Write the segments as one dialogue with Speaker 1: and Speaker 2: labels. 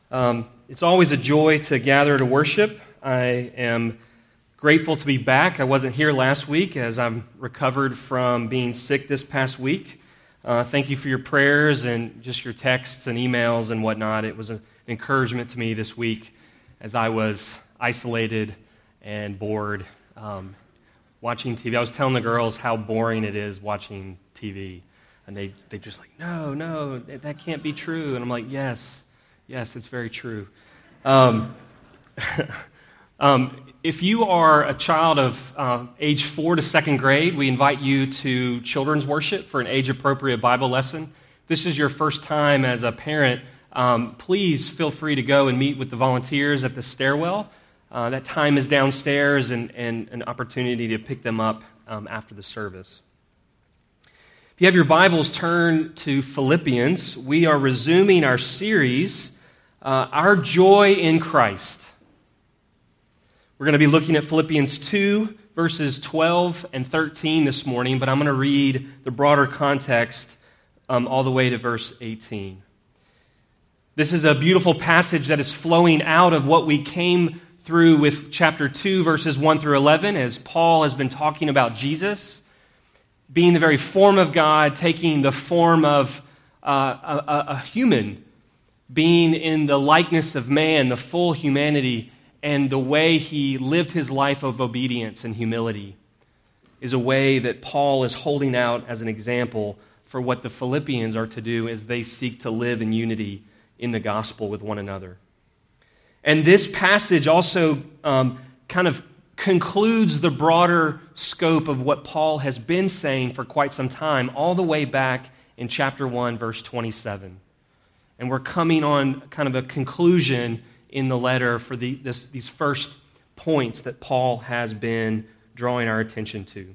Speaker 1: It's always a joy to gather to worship. I am grateful to be back. I wasn't here last week as I'm recovered from being sick this past week. Thank you for your prayers and just your texts and emails and whatnot. It was an encouragement to me this week as I was isolated and bored watching TV. I was telling the girls how boring it is watching TV. And they just like, no, that can't be true. And I'm like, yes, it's very true. If you are a child of age 4 to 2nd grade, we invite you to children's worship for an age-appropriate Bible lesson. If this is your first time as a parent, please feel free to go and meet with the volunteers at the stairwell. That time is downstairs and an opportunity to pick them up after the service. If you have your Bibles, turn to Philippians. We are resuming our series, Our Joy in Christ. We're going to be looking at Philippians 2, verses 12 and 13 this morning, but I'm going to read the broader context all the way to verse 18. This is a beautiful passage that is flowing out of what we came through with chapter 2, verses 1 through 11, as Paul has been talking about Jesus being the very form of God, taking the form of a human, being in the likeness of man, the full humanity, and the way he lived his life of obedience and humility is a way that Paul is holding out as an example for what the Philippians are to do as they seek to live in unity in the gospel with one another. And this passage also kind of concludes the broader scope of what Paul has been saying for quite some time, all the way back in chapter 1, verse 27. And we're coming on kind of a conclusion in the letter for these first points that Paul has been drawing our attention to.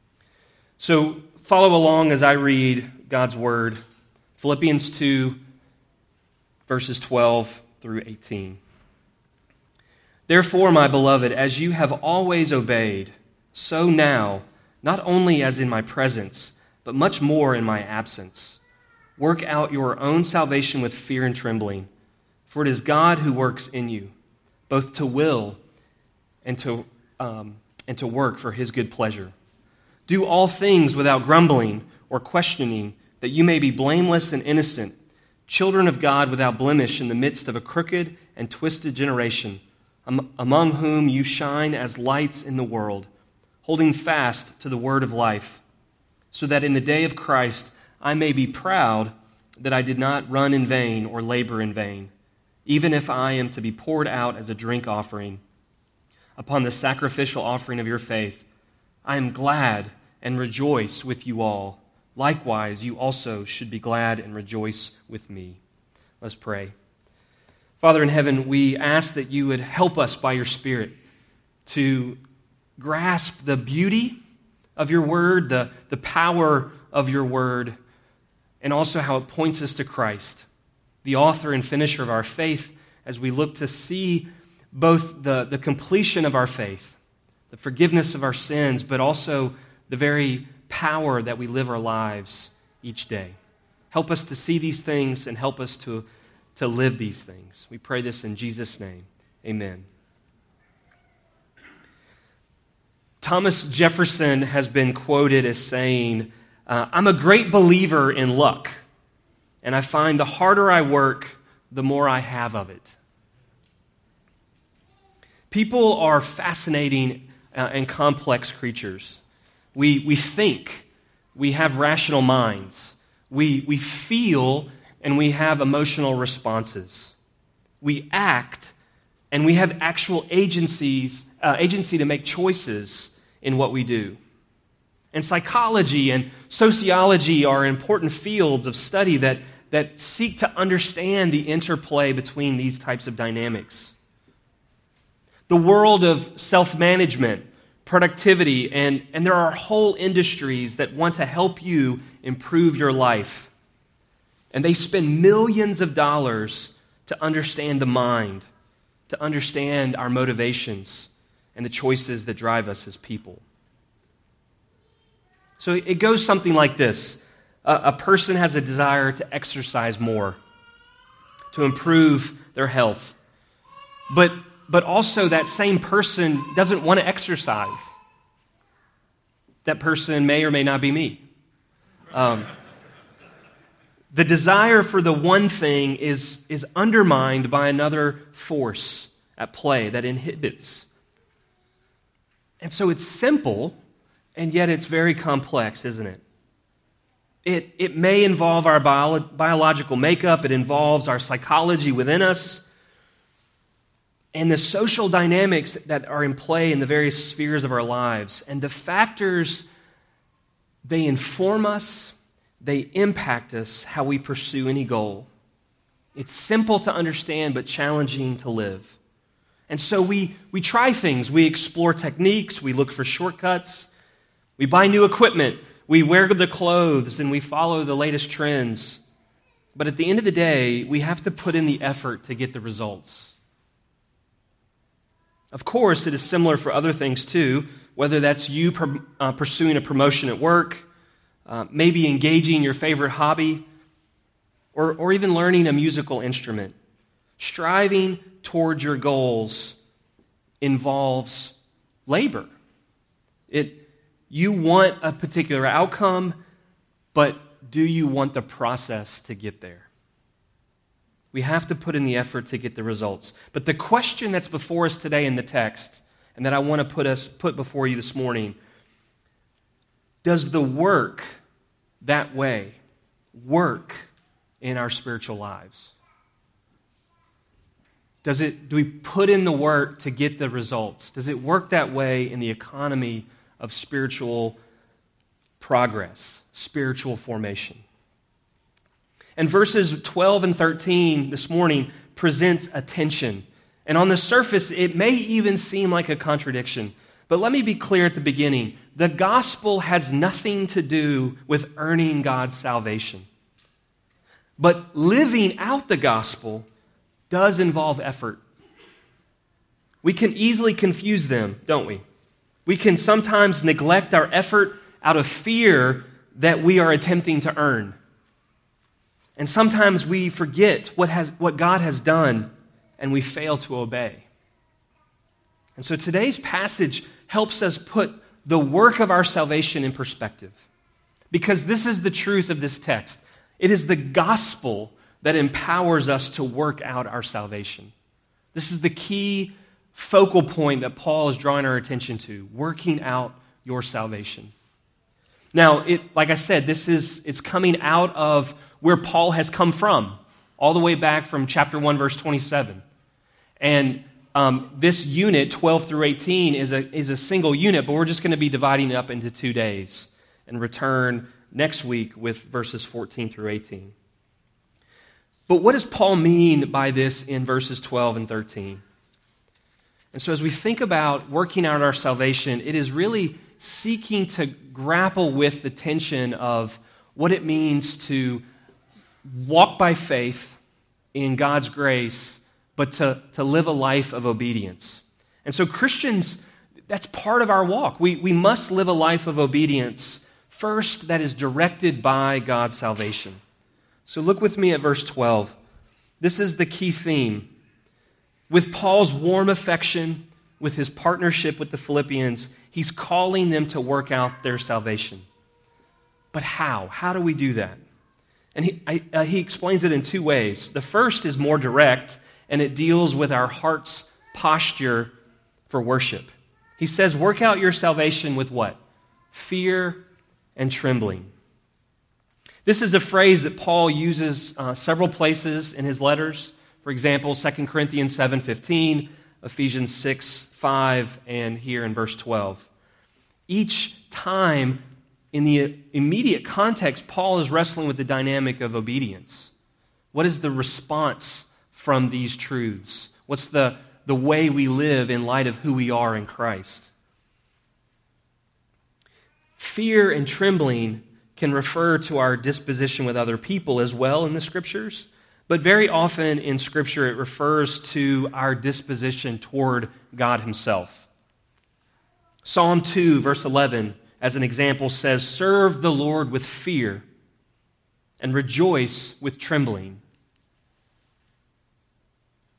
Speaker 1: So follow along as I read God's word, Philippians 2, verses 12 through 18. Therefore, my beloved, as you have always obeyed, so now, not only as in my presence, but much more in my absence, work out your own salvation with fear and trembling, for it is God who works in you, both to will and to work for his good pleasure. Do all things without grumbling or questioning, that you may be blameless and innocent, children of God without blemish in the midst of a crooked and twisted generation, among whom you shine as lights in the world, holding fast to the word of life, so that in the day of Christ I may be proud that I did not run in vain or labor in vain, even if I am to be poured out as a drink offering upon the sacrificial offering of your faith. I am glad and rejoice with you all. Likewise, you also should be glad and rejoice with me. Let's pray. Father in heaven, we ask that you would help us by your Spirit to grasp the beauty of your word, the power of your word, and also how it points us to Christ, the author and finisher of our faith, as we look to see both the completion of our faith, the forgiveness of our sins, but also the very power that we live our lives each day. Help us to see these things and help us to live these things. We pray this in Jesus' name. Amen. Thomas Jefferson has been quoted as saying, I'm a great believer in luck, and I find the harder I work, the more I have of it. People are fascinating and complex creatures. We think, we have rational minds, we feel, and we have emotional responses. We act, and we have actual agency to make choices in what we do. And psychology and sociology are important fields of study that seek to understand the interplay between these types of dynamics. The world of self-management, productivity, and there are whole industries that want to help you improve your life. And they spend millions of dollars to understand the mind, to understand our motivations and the choices that drive us as people. So it goes something like this. A person has a desire to exercise more, to improve their health. But also that same person doesn't want to exercise. That person may or may not be me. The desire for the one thing is undermined by another force at play that inhibits. And so it's simple, and yet it's very complex, isn't it? It may involve our biological makeup. It involves our psychology within us and the social dynamics that are in play in the various spheres of our lives. And the factors, they inform us, they impact us, how we pursue any goal. It's simple to understand, but challenging to live. And so we try things. We explore techniques. We look for shortcuts. We buy new equipment. We wear the clothes, and we follow the latest trends. But at the end of the day, we have to put in the effort to get the results. Of course, it is similar for other things too, whether that's you pursuing a promotion at work, maybe engaging your favorite hobby, or even learning a musical instrument. Striving towards your goals involves labor. You want a particular outcome, but do you want the process to get there? We have to put in the effort to get the results. But the question that's before us today in the text, and that I want to put before you this morning, does the work that way work in our spiritual lives? Do we put in the work to get the results? Does it work that way in the economy of spiritual progress, spiritual formation? And verses 12 and 13 this morning presents a tension. And on the surface, it may even seem like a contradiction. But let me be clear at the beginning. The gospel has nothing to do with earning God's salvation. But living out the gospel does involve effort. We can easily confuse them, don't we? We can sometimes neglect our effort out of fear that we are attempting to earn. And sometimes we forget what God has done and we fail to obey. And so today's passage helps us put the work of our salvation in perspective. Because this is the truth of this text. It is the gospel that empowers us to work out our salvation. This is the key focal point that Paul is drawing our attention to, working out your salvation. Now, like I said, it's coming out of where Paul has come from, all the way back from chapter 1, verse 27. And this unit, 12 through 18, is a single unit, but we're just going to be dividing it up into 2 days and return next week with verses 14 through 18. But what does Paul mean by this in verses 12 and 13? And so as we think about working out our salvation, it is really seeking to grapple with the tension of what it means to walk by faith in God's grace, but to live a life of obedience. And so Christians, that's part of our walk. We must live a life of obedience, first, that is directed by God's salvation. So look with me at verse 12. This is the key theme. With Paul's warm affection, with his partnership with the Philippians, he's calling them to work out their salvation. But how? How do we do that? And he explains it in 2 ways. The first is more direct, and it deals with our heart's posture for worship. He says, work out your salvation with what? Fear and trembling. This is a phrase that Paul uses several places in his letters. For example, 2 Corinthians 7:15, Ephesians 6:5, and here in verse 12. Each time, in the immediate context, Paul is wrestling with the dynamic of obedience. What is the response from these truths? What's the way we live in light of who we are in Christ? Fear and trembling can refer to our disposition with other people as well in the Scriptures, but very often in Scripture it refers to our disposition toward God Himself. Psalm 2, verse 11, as an example, says, "Serve the Lord with fear and rejoice with trembling."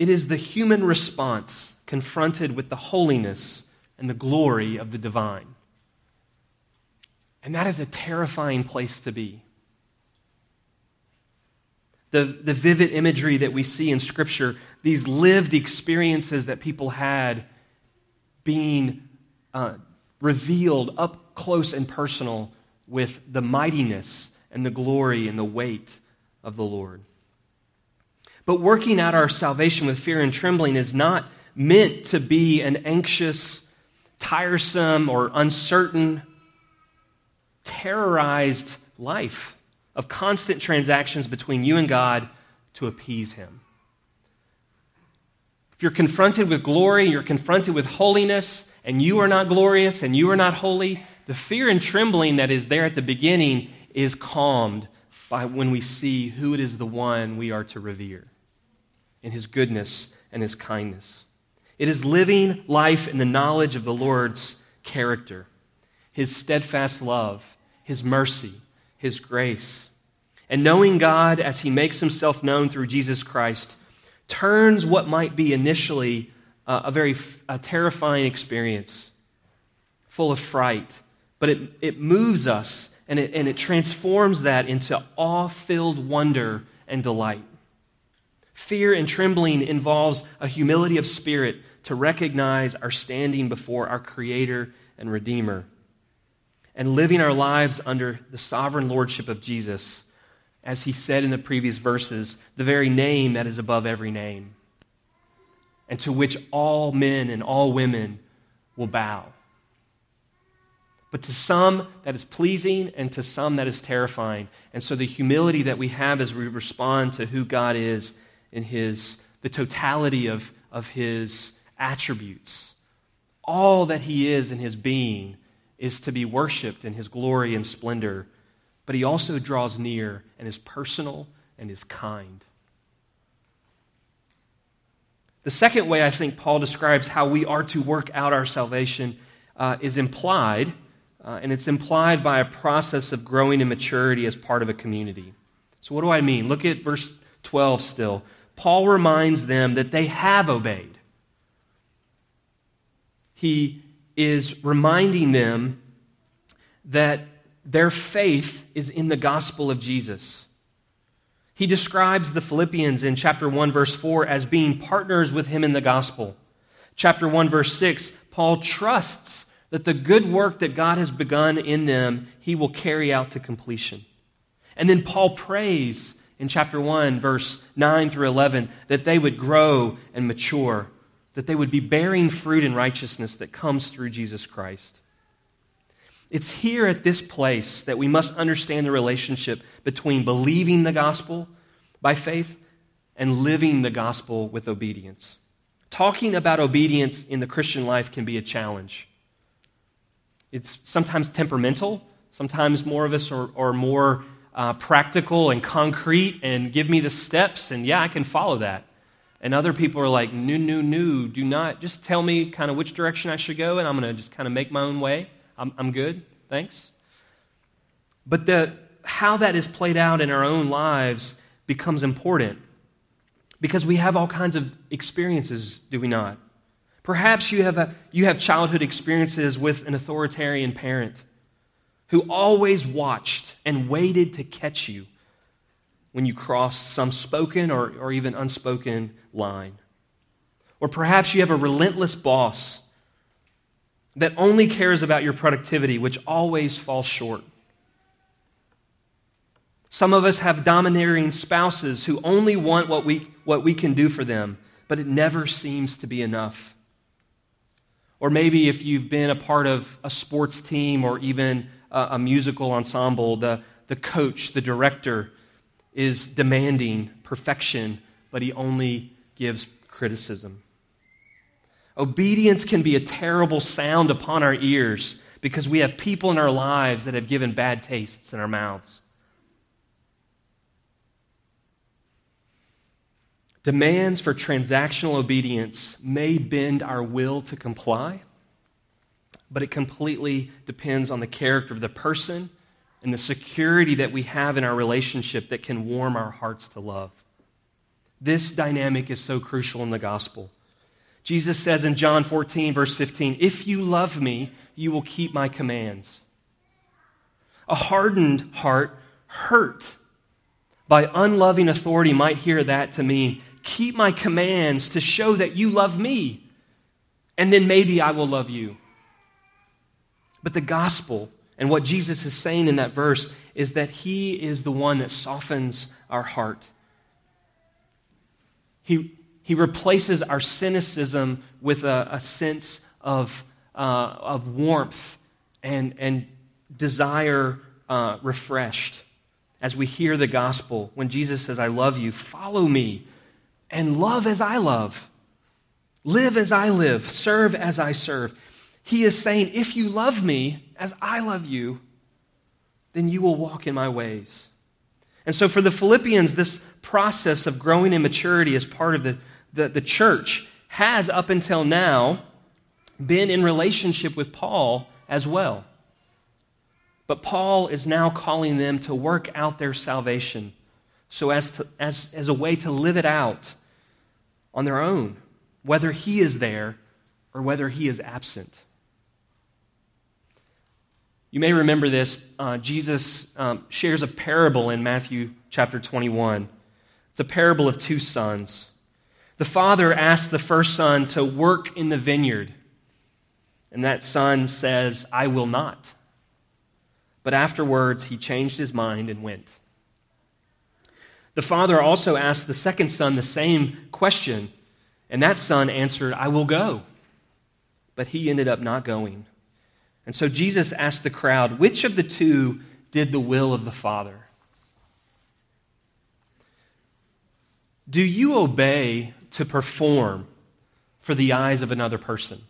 Speaker 1: It is the human response confronted with the holiness and the glory of the divine. And that is a terrifying place to be. The vivid imagery that we see in Scripture, these lived experiences that people had being revealed up close and personal with the mightiness and the glory and the weight of the Lord. But working out our salvation with fear and trembling is not meant to be an anxious, tiresome, or uncertain, terrorized life of constant transactions between you and God to appease Him. If you're confronted with glory, you're confronted with holiness, and you are not glorious and you are not holy, the fear and trembling that is there at the beginning is calmed by when we see who it is the one we are to revere in His goodness and His kindness. It is living life in the knowledge of the Lord's character, His steadfast love, His mercy, His grace. And knowing God as He makes Himself known through Jesus Christ turns what might be initially a terrifying experience, full of fright, but it moves us and it transforms that into awe-filled wonder and delight. Fear and trembling involves a humility of spirit to recognize our standing before our Creator and Redeemer and living our lives under the sovereign lordship of Jesus, as He said in the previous verses, the very name that is above every name, and to which all men and all women will bow. But to some that is pleasing, and to some that is terrifying. And so the humility that we have as we respond to who God is in the totality of His attributes, all that He is in His being is to be worshiped in His glory and splendor. But He also draws near and is personal and is kind. The second way I think Paul describes how we are to work out our salvation is implied, and it's implied by a process of growing in maturity as part of a community. So what do I mean? Look at verse 12 still. Paul reminds them that they have obeyed. He is reminding them that their faith is in the gospel of Jesus. He describes the Philippians in chapter 1, verse 4 as being partners with him in the gospel. Chapter 1, verse 6, Paul trusts that the good work that God has begun in them, He will carry out to completion. And then Paul prays in chapter 1, verse 9 through 11, that they would grow and mature, that they would be bearing fruit in righteousness that comes through Jesus Christ. It's here at this place that we must understand the relationship between believing the gospel by faith and living the gospel with obedience. Talking about obedience in the Christian life can be a challenge. It's sometimes temperamental. Sometimes more of us are more practical and concrete and give me the steps, and yeah, I can follow that. And other people are like, no, do not. Just tell me kind of which direction I should go, and I'm going to just kind of make my own way. I'm good, thanks. But how that is played out in our own lives becomes important because we have all kinds of experiences, do we not? Perhaps you have childhood experiences with an authoritarian parent who always watched and waited to catch you when you crossed some spoken or even unspoken line. Or perhaps you have a relentless boss that only cares about your productivity, which always falls short. Some of us have domineering spouses who only want what we can do for them, but it never seems to be enough. Or maybe if you've been a part of a sports team or even a musical ensemble, the coach, the director, is demanding perfection, but he only gives criticism. Obedience can be a terrible sound upon our ears because we have people in our lives that have given bad tastes in our mouths. Demands for transactional obedience may bend our will to comply, but it completely depends on the character of the person and the security that we have in our relationship that can warm our hearts to love. This dynamic is so crucial in the gospel. Jesus says in John 14, verse 15, "If you love me, you will keep my commands." A hardened heart, hurt by unloving authority, might hear that to mean, keep my commands to show that you love me, and then maybe I will love you. But the gospel and what Jesus is saying in that verse is that he is the one that softens our heart. He replaces our cynicism with a sense of warmth and desire refreshed as we hear the gospel. When Jesus says, "I love you, follow me, and love as I love. Live as I live, serve as I serve." He is saying, if you love me as I love you, then you will walk in my ways. And so for the Philippians, this process of growing in maturity as part of the church has, up until now, been in relationship with Paul as well. But Paul is now calling them to work out their salvation so as a way to live it out on their own, whether he is there or whether he is absent. You may remember this. Jesus shares a parable in Matthew chapter 21. It's a parable of two sons. The father asks the first son to work in the vineyard, and that son says, "I will not." But afterwards, he changed his mind and went. The father also asked the second son the same question, and that son answered, "I will go." But he ended up not going. And so Jesus asked the crowd, which of the two did the will of the Father? Do you obey to perform for the eyes of another person?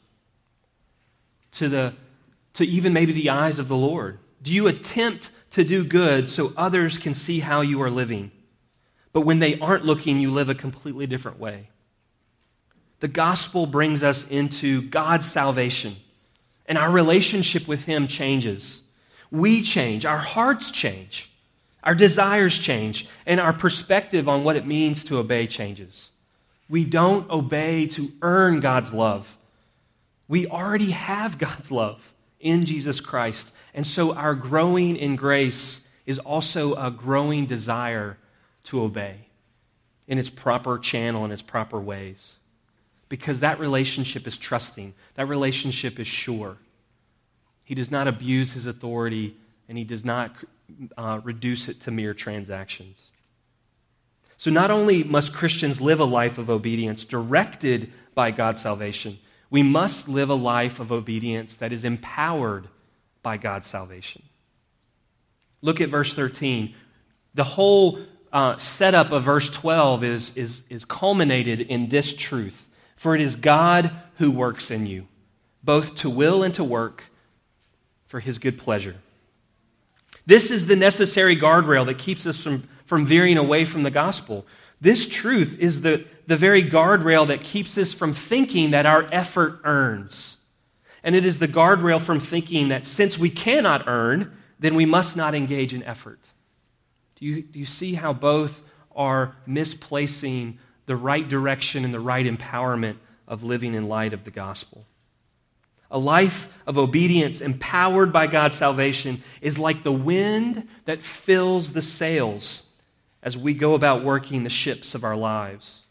Speaker 1: To even maybe the eyes of the Lord? Do you attempt to do good so others can see how you are living? But when they aren't looking, you live a completely different way. The gospel brings us into God's salvation, and our relationship with him changes. We change, our hearts change, our desires change, and our perspective on what it means to obey changes. We don't obey to earn God's love. We already have God's love in Jesus Christ. And so our growing in grace is also a growing desire to obey in its proper channel, in its proper ways. Because that relationship is trusting. That relationship is sure. He does not abuse his authority, and he does not reduce it to mere transactions. So not only must Christians live a life of obedience directed by God's salvation, we must live a life of obedience that is empowered by God's salvation. Look at verse 13. The whole setup of verse 12 is culminated in this truth. For it is God who works in you, both to will and to work for his good pleasure. This is the necessary guardrail that keeps us from veering away from the gospel. This truth is the very guardrail that keeps us from thinking that our effort earns. And it is the guardrail from thinking that since we cannot earn, then we must not engage in effort. Do you see how both are misplacing the right direction and the right empowerment of living in light of the gospel? A life of obedience empowered by God's salvation is like the wind that fills the sails as we go about working the ships of our lives.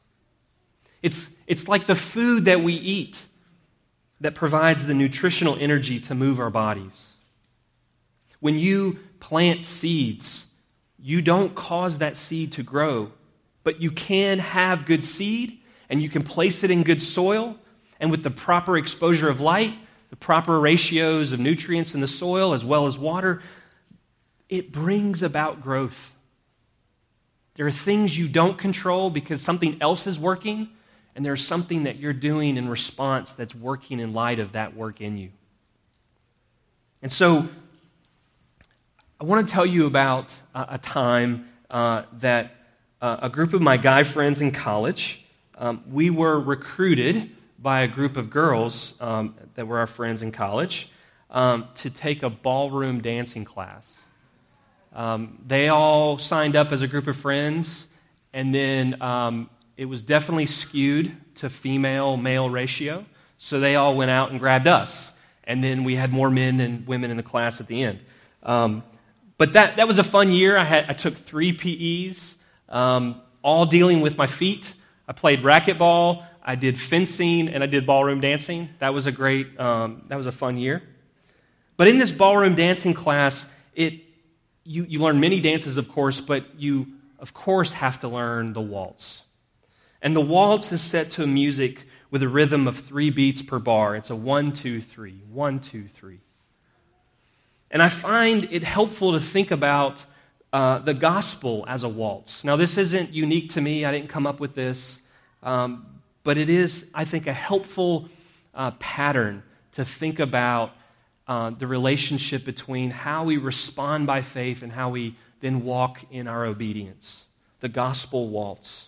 Speaker 1: It's like the food that we eat that provides the nutritional energy to move our bodies. When you plant seeds, you don't cause that seed to grow, but you can have good seed, and you can place it in good soil, and with the proper exposure of light, the proper ratios of nutrients in the soil as well as water, it brings about growth. There are things you don't control because something else is working, and there's something that you're doing in response that's working in light of that work in you. And so I want to tell you about a time that a group of my guy friends in college, we were recruited by a group of girls that were our friends in college to take a ballroom dancing class. They all signed up as a group of friends, and then it was definitely skewed to female-male ratio, so they all went out and grabbed us. And then we had more men than women in the class at the end. But that was a fun year. I took 3 PEs, all dealing with my feet. I played racquetball, I did fencing, and I did ballroom dancing. That was a fun year. But in this ballroom dancing class, you learn many dances, of course, but you, of course, have to learn the waltz. And the waltz is set to a music with a rhythm of 3 beats per bar. It's a 1, 2, 3, 1, 2, 3. And I find it helpful to think about the gospel as a waltz. Now, this isn't unique to me. I didn't come up with this. But it is, I think, a helpful pattern to think about the relationship between how we respond by faith and how we then walk in our obedience. The gospel waltz.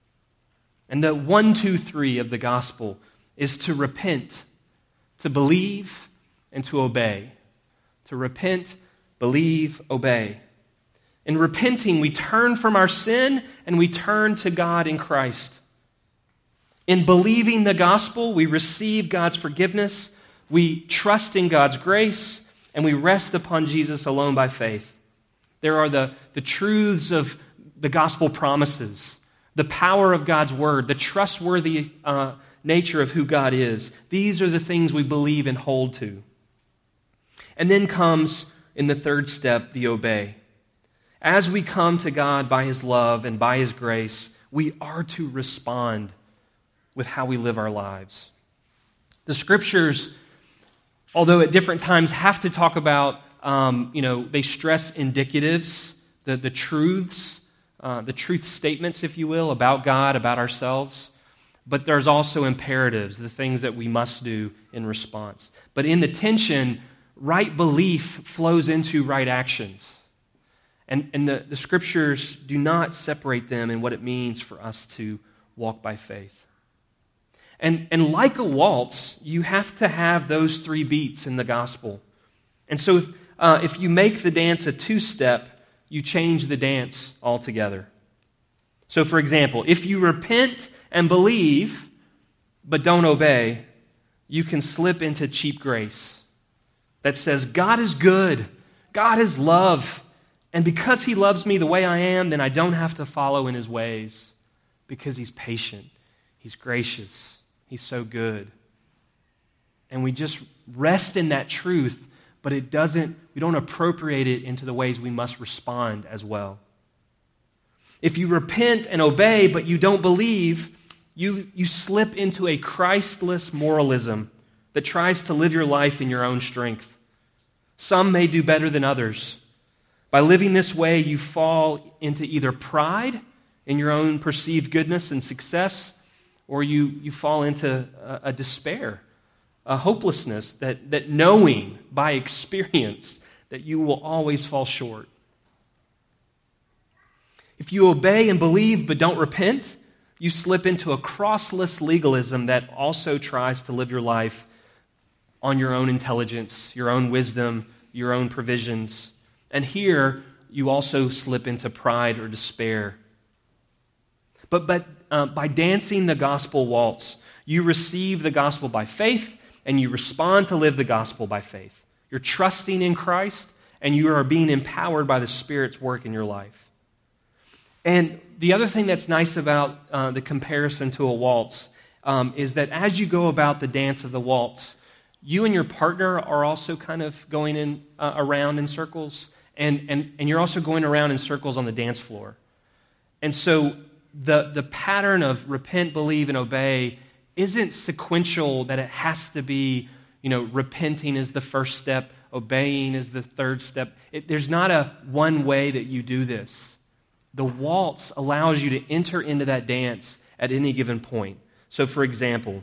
Speaker 1: And the 1, 2, 3 of the gospel is to repent, to believe, and to obey. To repent, believe, obey. In repenting, we turn from our sin and we turn to God in Christ. In believing the gospel, we receive God's forgiveness, we trust in God's grace, and we rest upon Jesus alone by faith. There are the truths of the gospel promises, the power of God's word, the trustworthy nature of who God is. These are the things we believe and hold to. And then comes, in the third step, the obey. As we come to God by His love and by His grace, we are to respond with how we live our lives. The Scriptures, although at different times have to talk about, they stress indicatives, the truths, the truth statements, if you will, about God, about ourselves. But there's also imperatives, the things that we must do in response. But in the tension, right belief flows into right actions. And the Scriptures do not separate them in what it means for us to walk by faith. And like a waltz, you have to have those 3 beats in the gospel. And so if you make the dance a 2-step, you change the dance altogether. So for example, if you repent and believe, but don't obey, you can slip into cheap grace that says, God is good, God is love, and because He loves me the way I am, then I don't have to follow in His ways because He's patient, He's gracious, He's so good. And we just rest in that truth, but we don't appropriate it into the ways we must respond as well. If you repent and obey, but you don't believe, you slip into a Christless moralism that tries to live your life in your own strength. Some may do better than others. By living this way, you fall into either pride in your own perceived goodness and success, or you fall into a despair, a hopelessness that knowing by experience that you will always fall short. If you obey and believe but don't repent, you slip into a crossless legalism that also tries to live your life on your own intelligence, your own wisdom, your own provisions. And here, you also slip into pride or despair. But by dancing the gospel waltz, you receive the gospel by faith, and you respond to live the gospel by faith. You're trusting in Christ, and you are being empowered by the Spirit's work in your life. And the other thing that's nice about the comparison to a waltz is that as you go about the dance of the waltz, you and your partner are also kind of going in around in circles, and you're also going around in circles on the dance floor. And so the pattern of repent, believe, and obey isn't sequential, that it has to be, repenting is the first step, obeying is the third step. There's not a one way that you do this. The waltz allows you to enter into that dance at any given point. So for example,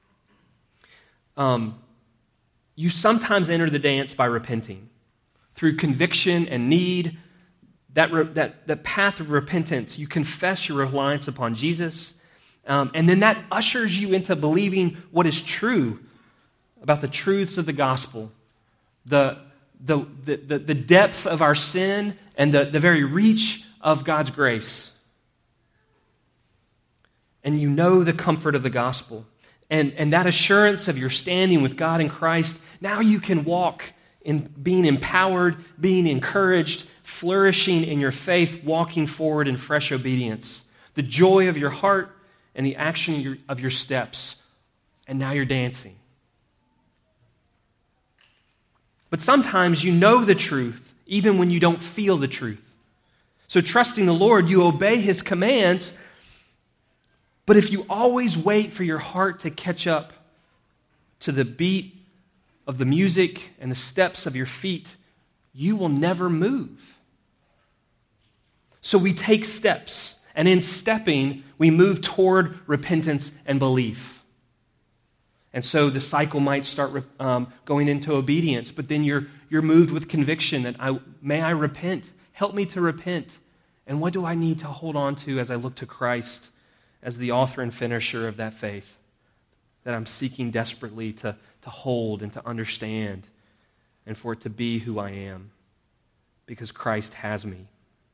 Speaker 1: you sometimes enter the dance by repenting. Through conviction and need, that path of repentance, you confess your reliance upon Jesus, and then that ushers you into believing what is true about the truths of the gospel, the depth of our sin, and the very reach of God's grace. and you know the comfort of the gospel. And that assurance of your standing with God in Christ, now you can walk in being empowered, being encouraged, flourishing in your faith, walking forward in fresh obedience. The joy of your heart and the action of your steps. And now you're dancing. But sometimes you know the truth, even when you don't feel the truth. So trusting the Lord, you obey His commands. But if you always wait for your heart to catch up to the beat of the music and the steps of your feet, you will never move. So we take steps, and in stepping, we move toward repentance and belief. And so the cycle might start going into obedience, but then you're moved with conviction that may I repent? Help me to repent. And what do I need to hold on to as I look to Christ as the author and finisher of that faith that I'm seeking desperately to hold and to understand and for it to be who I am because Christ has me.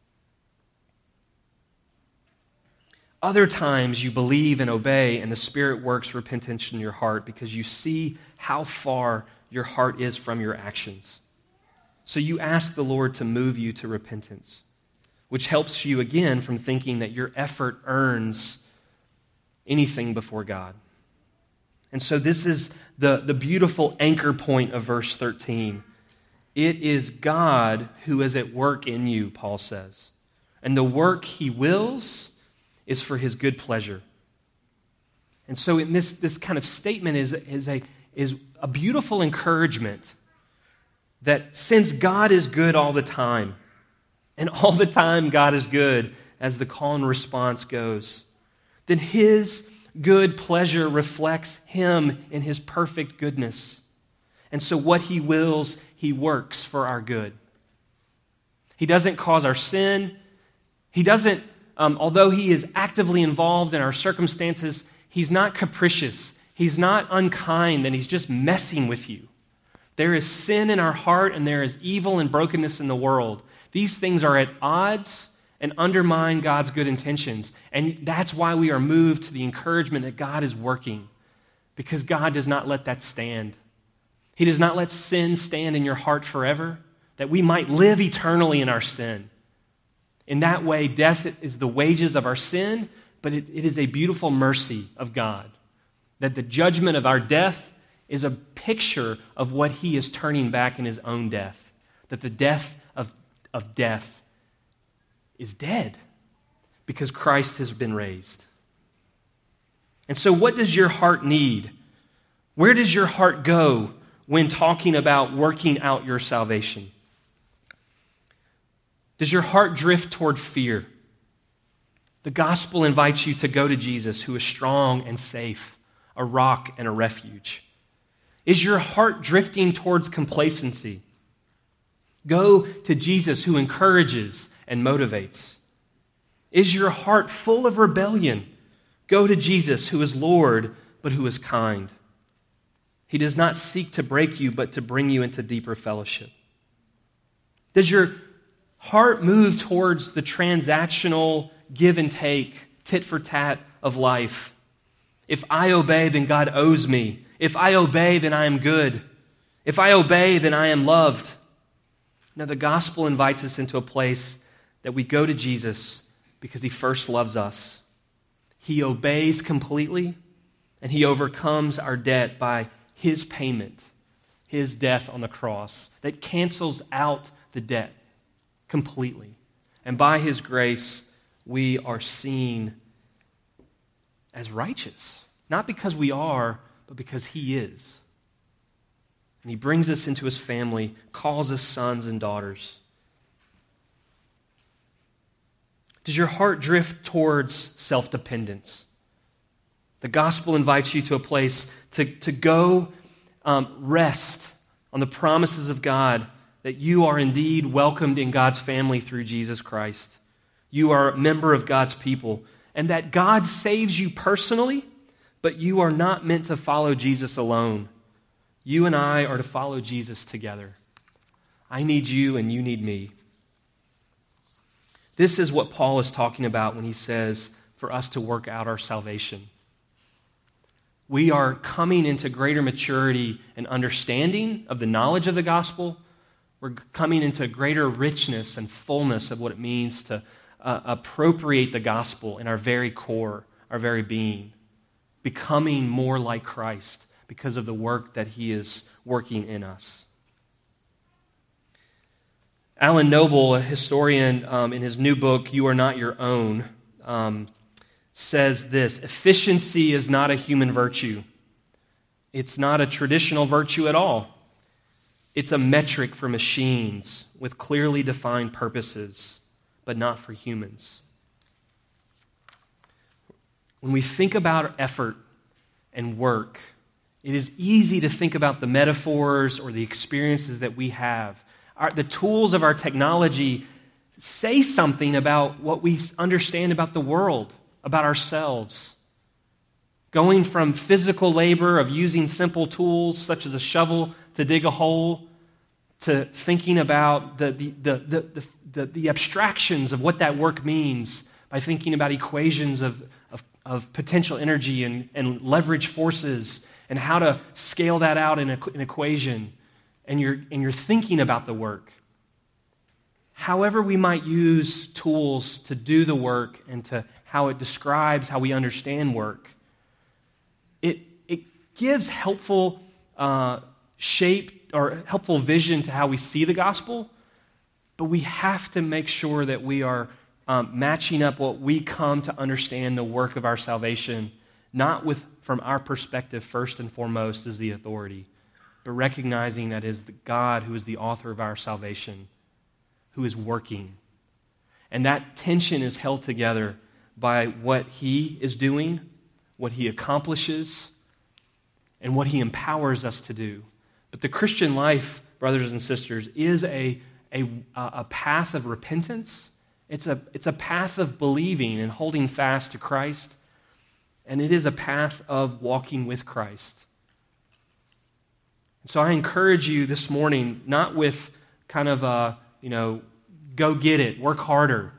Speaker 1: Other times you believe and obey and the Spirit works repentance in your heart because you see how far your heart is from your actions. So you ask the Lord to move you to repentance, which helps you again from thinking that your effort earns anything before God. And so this is the beautiful anchor point of verse 13. It is God who is at work in you, Paul says. And the work He wills is for His good pleasure. And so in this kind of statement is a beautiful encouragement that since God is good all the time, and all the time God is good, as the call and response goes, then His good pleasure reflects Him in His perfect goodness. And so what He wills, He works for our good. He doesn't cause our sin. He doesn't, although He is actively involved in our circumstances, He's not capricious. He's not unkind, and He's just messing with you. There is sin in our heart, and there is evil and brokenness in the world. These things are at odds and undermine God's good intentions. And that's why we are moved to the encouragement that God is working, because God does not let that stand. He does not let sin stand in your heart forever, that we might live eternally in our sin. In that way, death is the wages of our sin, but it is a beautiful mercy of God, that the judgment of our death is a picture of what He is turning back in His own death, that the death of death is dead because Christ has been raised. And so what does your heart need? Where does your heart go when talking about working out your salvation? Does your heart drift toward fear? The gospel invites you to go to Jesus, who is strong and safe, a rock and a refuge. Is your heart drifting towards complacency? Go to Jesus, who encourages and motivates. Is your heart full of rebellion? Go to Jesus, who is Lord, but who is kind. He does not seek to break you, but to bring you into deeper fellowship. Does your heart move towards the transactional give and take, tit for tat of life? If I obey, then God owes me. If I obey, then I am good. If I obey, then I am loved. Now, the gospel invites us into a place that we go to Jesus because He first loves us. He obeys completely, and He overcomes our debt by His payment, His death on the cross, that cancels out the debt completely. And by His grace, we are seen as righteous, not because we are, but because He is. And He brings us into His family, calls us sons and daughters. Does your heart drift towards self-dependence? The gospel invites you to a place to go rest on the promises of God, that you are indeed welcomed in God's family through Jesus Christ. You are a member of God's people, and that God saves you personally, but you are not meant to follow Jesus alone. You and I are to follow Jesus together. I need you and you need me. This is what Paul is talking about when he says, for us to work out our salvation. We are coming into greater maturity and understanding of the knowledge of the gospel. We're coming into greater richness and fullness of what it means to appropriate the gospel in our very core, our very being, becoming more like Christ because of the work that he is working in us. Alan Noble, a historian, in his new book, You Are Not Your Own, says this: efficiency is not a human virtue. It's not a traditional virtue at all. It's a metric for machines with clearly defined purposes, but not for humans. When we think about effort and work, it is easy to think about the metaphors or the experiences that we have. The tools of our technology say something about what we understand about the world, about ourselves. Going from physical labor of using simple tools such as a shovel to dig a hole to thinking about the abstractions of what that work means by thinking about equations of potential energy and leverage forces and how to scale that out in an equation. And you're thinking about the work. However we might use tools to do the work and to how it describes how we understand work, it gives helpful shape or helpful vision to how we see the gospel, but we have to make sure that we are matching up what we come to understand the work of our salvation, not from our perspective first and foremost as the authority, but recognizing that it is the God who is the author of our salvation, who is working. And that tension is held together by what he is doing, what he accomplishes, and what he empowers us to do. But the Christian life, brothers and sisters, is a path of repentance. It's a path of believing and holding fast to Christ. And it is a path of walking with Christ. So I encourage you this morning, not with kind of go get it, work harder,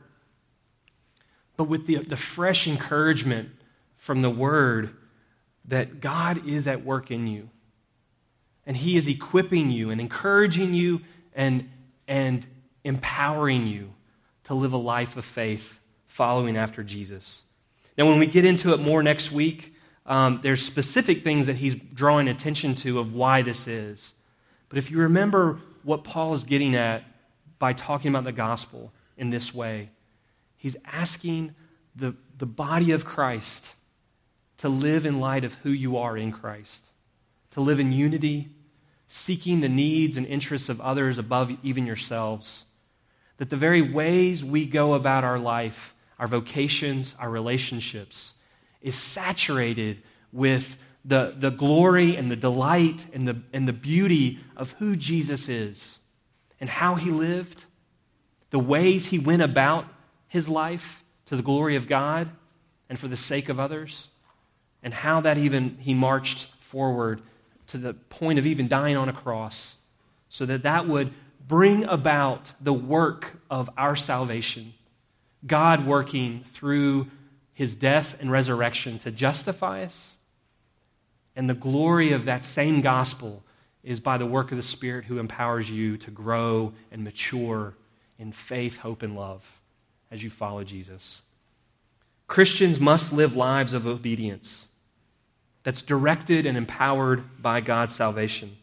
Speaker 1: but with the fresh encouragement from the Word that God is at work in you. And he is equipping you and encouraging you and empowering you to live a life of faith following after Jesus. Now, when we get into it more next week, there's specific things that he's drawing attention to of why this is. But if you remember what Paul is getting at by talking about the gospel in this way, he's asking the body of Christ to live in light of who you are in Christ, to live in unity, seeking the needs and interests of others above even yourselves. That the very ways we go about our life, our vocations, our relationships, is saturated with the glory and the delight and the beauty of who Jesus is and how he lived, the ways he went about his life to the glory of God and for the sake of others, and how that even he marched forward to the point of even dying on a cross, so that would bring about the work of our salvation, God working through his death and resurrection to justify us. And the glory of that same gospel is by the work of the Spirit who empowers you to grow and mature in faith, hope, and love as you follow Jesus. Christians must live lives of obedience that's directed and empowered by God's salvation.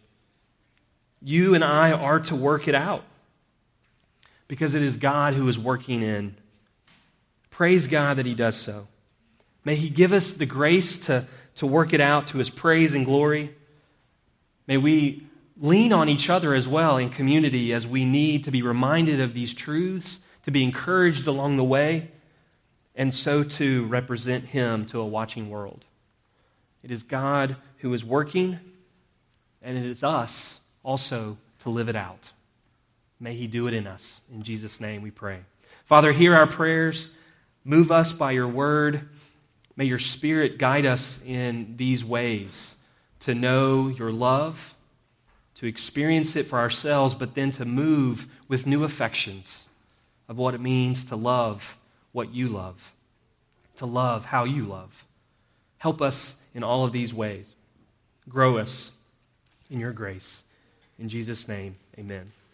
Speaker 1: You and I are to work it out because it is God who is working in. Praise God that he does so. May he give us the grace to work it out to his praise and glory. May we lean on each other as well in community as we need to be reminded of these truths, to be encouraged along the way, and so to represent him to a watching world. It is God who is working, and it is us also to live it out. May he do it in us. In Jesus' name we pray. Father, hear our prayers. Move us by your word. May your Spirit guide us in these ways to know your love, to experience it for ourselves, but then to move with new affections of what it means to love what you love, to love how you love. Help us in all of these ways. Grow us in your grace. In Jesus' name, amen.